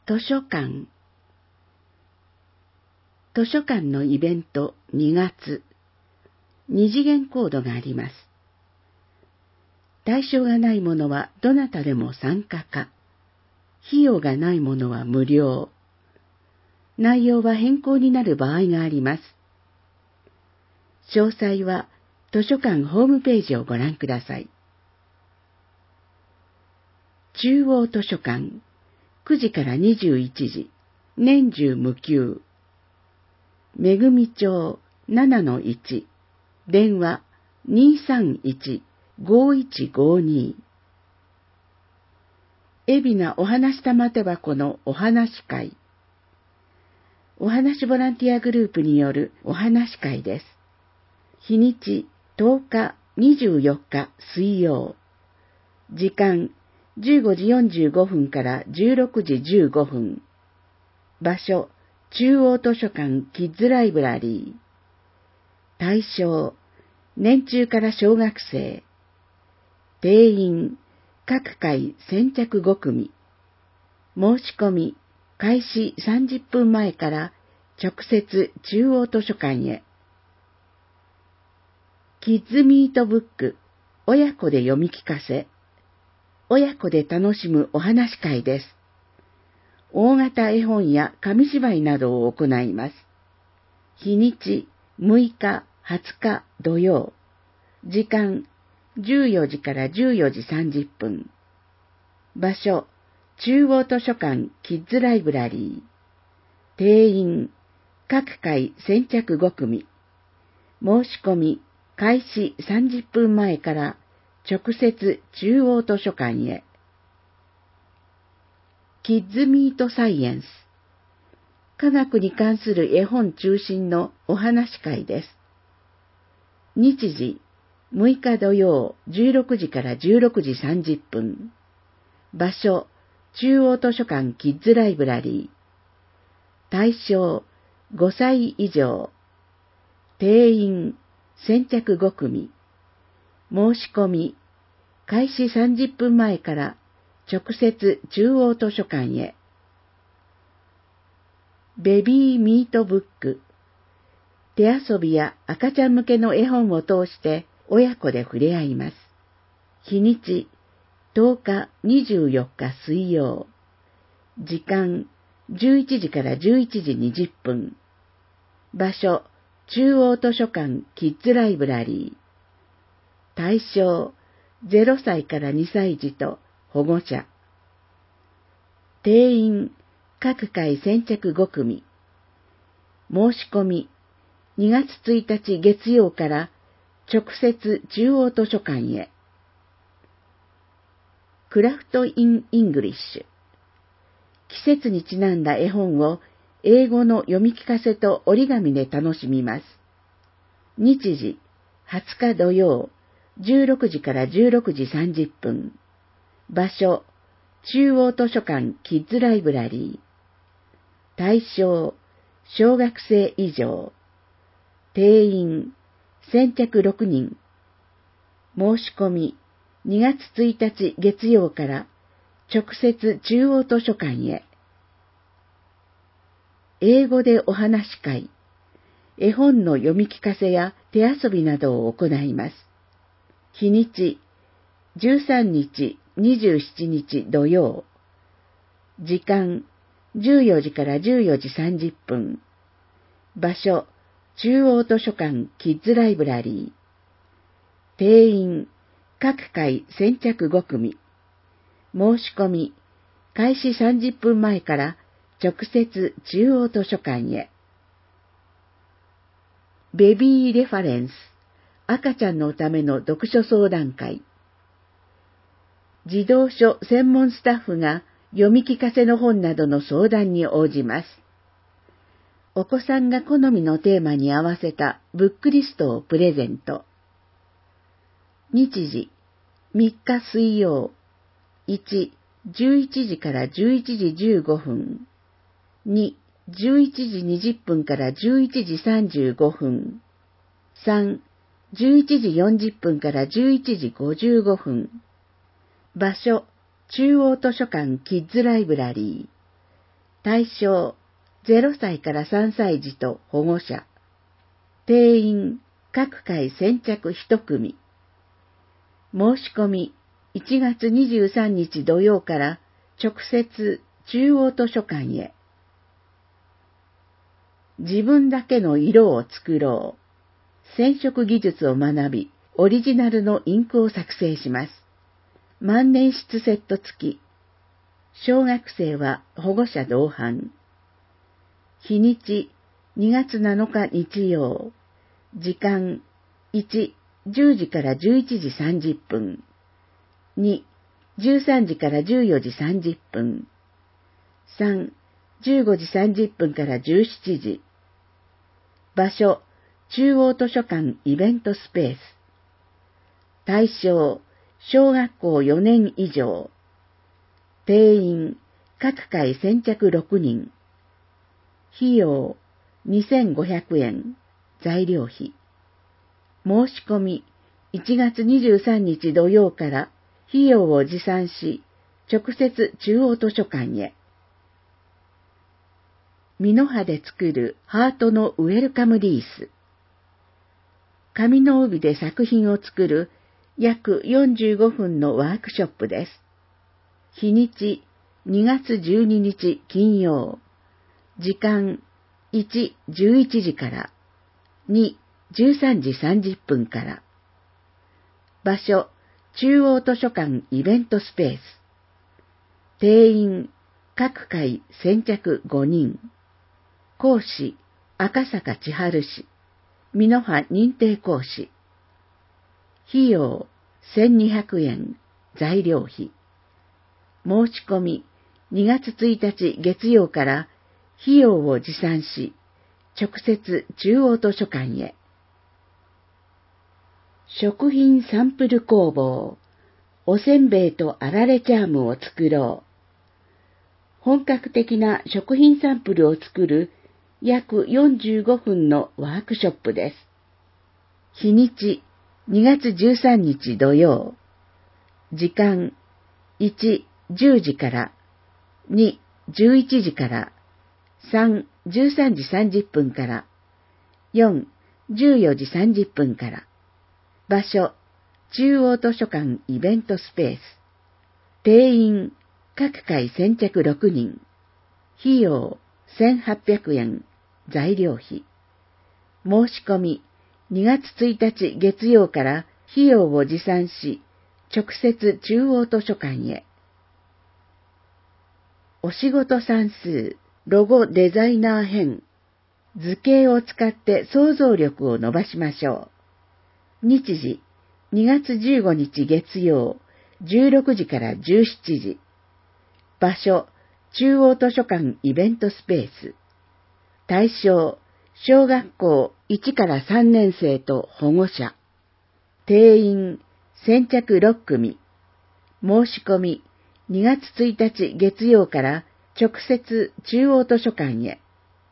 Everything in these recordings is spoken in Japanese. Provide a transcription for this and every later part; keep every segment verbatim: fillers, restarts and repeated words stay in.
図書館。図書館のイベントにがつ、二次元コードがあります。対象がないものはどなたでも参加可。費用がないものは無料。内容は変更になる場合があります。詳細は図書館ホームページをご覧ください。中央図書館、くじからにじゅういちじ、年中無休。めぐみ町 ななのいち、電話 にーさんいち ごーいちごーにー。海老名お話玉手箱のお話会。お話ボランティアグループによるお話会です。日にちとおか、にじゅうよっか水曜。時間じゅうごじよんじゅうごふんからじゅうろくじじゅうごふん。場所中央図書館キッズライブラリー。対象年中から小学生。定員各回先着ごくみ。申し込み開始さんじゅっぷんまえから直接中央図書館へ。キッズミートブック、親子で読み聞かせ。親子で楽しむお話会です。大型絵本や紙芝居などを行います。日にちむいか、はつか土曜。時間じゅうよじからじゅうよじさんじゅっぷん。場所中央図書館キッズライブラリー。定員各回先着ごくみ。申し込み開始さんじゅっぷんまえから直接中央図書館へ。キッズミートサイエンス。科学に関する絵本中心のお話会です。日時むいか土曜じゅうろくじからじゅうろくじさんじゅっぷん。場所中央図書館キッズライブラリー。対象ごさい以上。定員先着ごくみ。申し込み開始さんじゅっぷんまえから直接中央図書館へ。ベビーミートブック。手遊びや赤ちゃん向けの絵本を通して親子で触れ合います。日にちとおか、にじゅうよっか水曜。時間じゅういちじからじゅういちじにじゅっぷん。場所中央図書館キッズライブラリー。対象ゼロさいからにさい児と保護者。定員各回先着ごくみ。申し込みにがつついたち月曜から直接中央図書館へ。クラフト・イン・イングリッシュ。季節にちなんだ絵本を英語の読み聞かせと折り紙で楽しみます。日時はつか土曜じゅうろくじからじゅうろくじさんじゅっぷん。場所中央図書館キッズライブラリー。対象小学生以上。定員先着ろくにん。申し込みにがつついたち月曜から直接中央図書館へ。英語でお話会。絵本の読み聞かせや手遊びなどを行います。日にちじゅうさんにち、にじゅうしちにち土曜。時間じゅうよじからじゅうよじさんじゅっぷん。場所中央図書館キッズライブラリー。定員各回先着ごくみ。申し込み開始さんじゅっぷんまえから直接中央図書館へ。ベビーレファレンス。赤ちゃんのための読書相談会。児童書専門スタッフが読み聞かせの本などの相談に応じます。お子さんが好みのテーマに合わせたブックリストをプレゼント。日時みっか水曜。いち、じゅういちじからじゅういちじじゅうごふん。に、じゅういちじにじゅっぷんからじゅういちじさんじゅうごふん。さん、じゅういちじよんじゅっぷんからじゅういちじごじゅうごふん。場所中央図書館キッズライブラリ対象ゼロさいからさんさい児と保護者。定員各回先着いち組。申し込みいちがつにじゅうさんにち土曜から直接中央図書館へ。自分だけの色を作ろう。染色技術を学び、オリジナルのインクを作成します。万年筆セット付き。小学生は保護者同伴。日にちにがつなのか日曜。時間いち、じゅうじからじゅういちじさんじゅっぷん。に、じゅうさんじからじゅうよじさんじゅっぷん。さん、じゅうごじさんじゅっぷんからじゅうしちじ。場所、中央図書館イベントスペース。対象、小学校よねん以上。定員、各回先着ろくにん。費用、にせんごひゃくえん。材料費。申し込み、いちがつにじゅうさんにち土曜から費用を持参し、直接中央図書館へ。ミノハで作るハートのウェルカムリース。紙の帯で作品を作る約よんじゅうごふんのワークショップです。日にちにがつじゅうににち金曜。時間いち、じゅういちじからに、じゅうさんじさんじゅっぷんから。場所、中央図書館イベントスペース。定員、各回先着ごにん。講師、赤坂千春氏。ミノハ認定講師。費用、せんにひゃくえん。材料費。申し込み、にがつついたち月曜から費用を持参し、直接中央図書館へ。食品サンプル工房、おせんべいとあられチャームを作ろう。本格的な食品サンプルを作る約よんじゅうごふんのワークショップです。日にちにがつじゅうさんにち土曜。時間いち、じゅうじからに、じゅういちじからさん、じゅうさんじさんじゅっぷんからよん、じゅうよじさんじゅっぷんから。場所、中央図書館イベントスペース。定員、各回先着ろくにん。費用、せんはっぴゃくえん。材料費。申し込み、にがつついたち月曜から費用を持参し、直接中央図書館へ。お仕事算数、ロゴデザイナー編。図形を使って想像力を伸ばしましょう。日時、にがつじゅうごにち月曜、じゅうろくじからじゅうしちじ。場所、中央図書館イベントスペース。対象、小学校いちからさんねんせいと保護者。定員、先着ろっくみ。申し込み、にがつついたち月曜から直接中央図書館へ。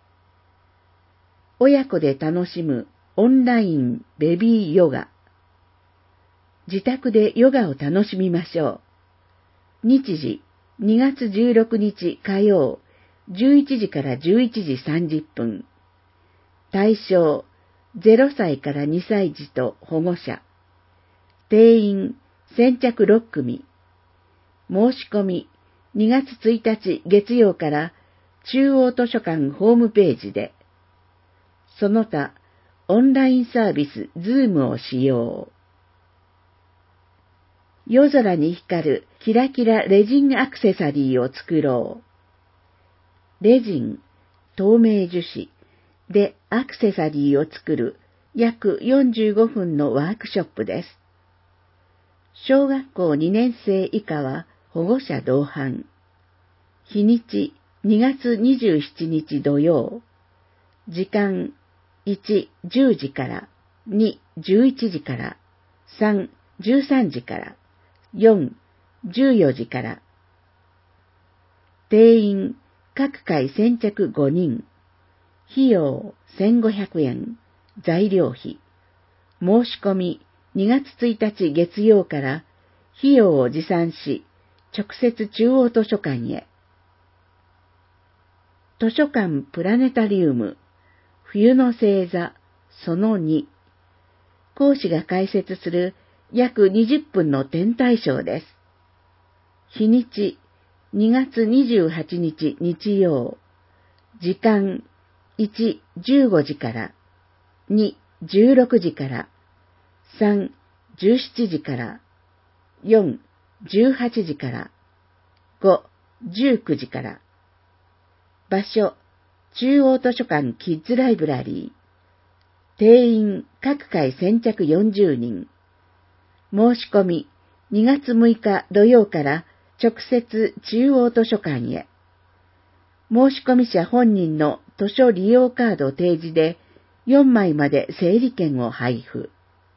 親子で楽しむオンラインベビーヨガ。自宅でヨガを楽しみましょう。日時、にがつじゅうろくにち火曜、じゅういちじからじゅういちじさんじゅっぷん。対象、ゼロさいからにさい児と保護者。定員、先着ろっくみ。申し込み、にがつついたち月曜から中央図書館ホームページで。その他、オンラインサービス Zoom を使用。夜空に光るキラキラレジンアクセサリーを作ろう。レジン、透明樹脂でアクセサリーを作る約よんじゅうごふんのワークショップです。小学校にねんせい以下は保護者同伴。日にちにがつにじゅうしちにち土曜。時間いち、じゅうじからに、じゅういちじからさん、じゅうさんじからよん、じゅうよじから。定員、各回先着ごにん。費用せんごひゃくえん。材料費。申し込みにがつついたち月曜から費用を持参し、直接中央図書館へ。 図書館プラネタリウム冬の星座そのに、講師が解説する約にじゅっぷんの天体ショーです。日にちにがつにじゅうはちにち日曜、時間いち、じゅうごじから、に、じゅうろくじから、さん、じゅうしちじから、よん、じゅうはちじから、ご、じゅうくじから。場所、中央図書館キッズライブラリー。定員各回先着よんじゅうにん。申し込みにがつむいか土曜から直接中央図書館へ。申し込み者本人の図書利用カード提示でよんまいまで整理券を配布。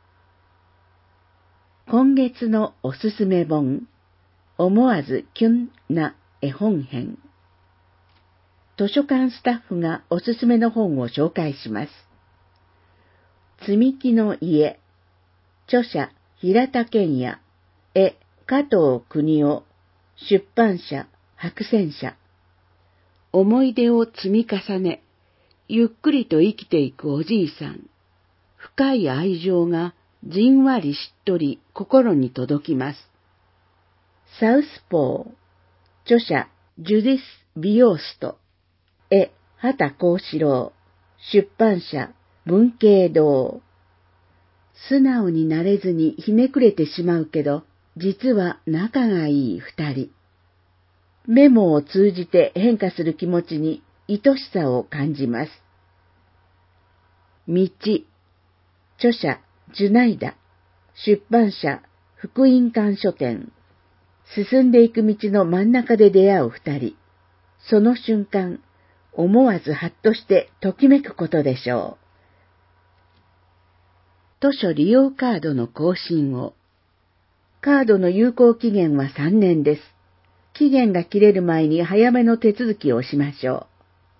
今月のおすすめ本、思わずキュンな絵本編。図書館スタッフがおすすめの本を紹介します。積み木の家。著者、平田健也。絵、加藤邦夫。出版社、白泉社。思い出を積み重ね、ゆっくりと生きていくおじいさん。深い愛情がじんわりしっとり心に届きます。サウスポー。著者、ジュディス・ビヨースト。絵、畑幸四郎。出版社、文慶堂。素直になれずにひねくれてしまうけど、実は仲がいい二人。メモを通じて変化する気持ちに愛しさを感じます。道。著者、ジュナイダ。出版社、福音館書店。進んでいく道の真ん中で出会う二人。その瞬間、思わずハッとしてときめくことでしょう。図書利用カードの更新を。カードの有効期限はさんねんです。期限が切れる前に早めの手続きをしましょ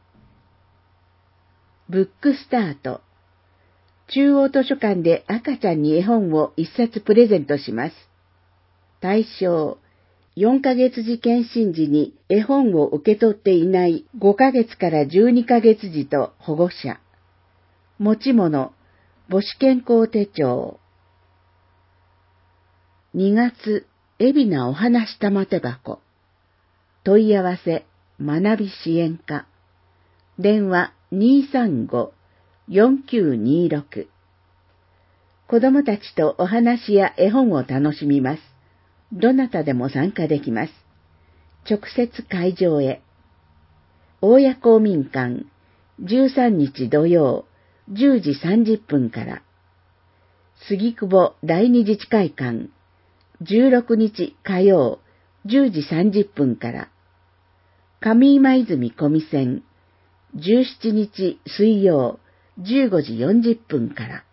う。ブックスタート。中央図書館で赤ちゃんに絵本を一冊プレゼントします。対象、よんかげつじ検診時に絵本を受け取っていないごかげつからじゅうにかげつ児と保護者。持ち物、母子健康手帳。にがつ、海老名お話玉手箱。問い合わせ、学び支援課。電話 にーさんご よんきゅうにーろく。子供たちとお話や絵本を楽しみます。どなたでも参加できます。直接会場へ。大谷公民館、じゅうさんにち土曜、じゅうじさんじゅっぷんから。杉久保第二自治会館、じゅうろくにち火曜、じゅうじさんじゅっぷんから。上今泉小見線、じゅうしちにち水曜、じゅうごじよんじゅっぷんから。